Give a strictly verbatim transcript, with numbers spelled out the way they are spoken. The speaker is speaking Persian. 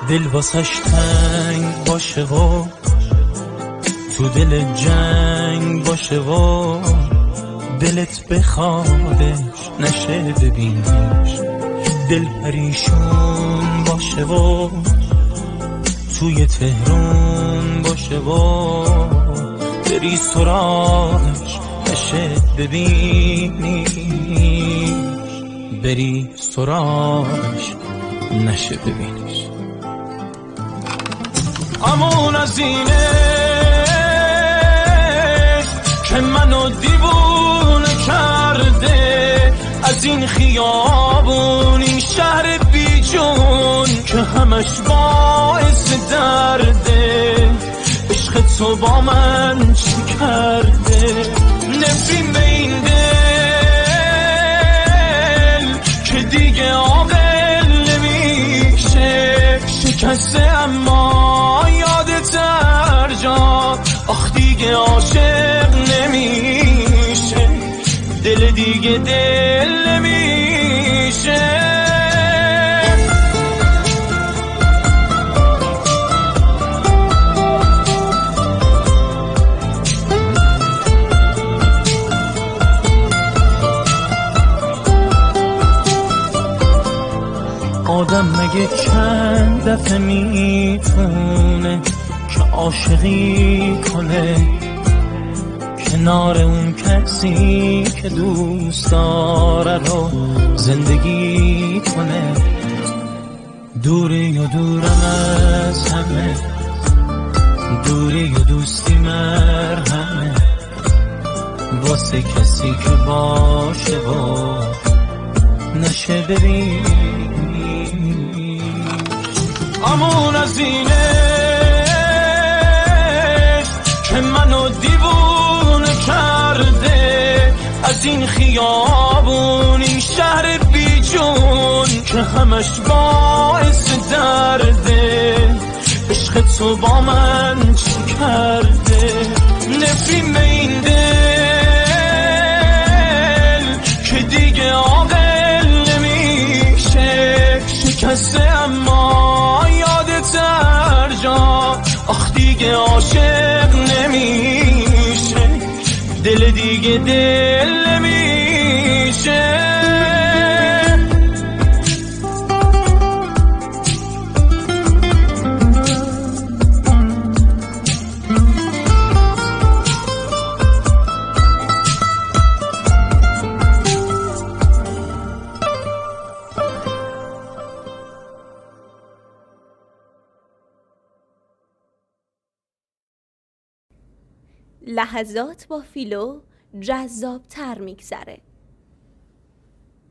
دل واسش تنگ باشه و تو دل جنگ باشه و دلت بخوادش نشه ببینیش، دل پریشون باشه و توی تهرون باشه و بری سراغش نشه ببینیش، بری سراغش نشه ببینیش. امون از اینه که منو دیوونه کرده، از این خیابون این شهر بیجون که همش باعث درده، عشق تو با من چی کرده؟ نفرین به این دل که دیگه عاقل نمیشه، شکسته اما یادت هر جا، آخ دیگه عاشق نمیشه، دل دیگه دل نمیشه. آدم مگه چند دفعه میتونه که عاشقی کنه کنار اون کسی که دوست داره رو زندگی کنه؟ دوری و دورم از همه، دوری و دوستی مرهمه واسه کسی که باشه و نشه ببین. امون از اینه که منو دیوونه کرده، از این خیابون این شهر بیجون که همش باعث درده، عشق تو با من چی کرده؟ نفرین به این دل که دیگه عاقل نمیشه، شکسته اما یادت هر جا، آخ دیگه عاشق نمیشه، دل دیگه دل نمیشه. لحظات با فیلو جذاب‌تر میگذره.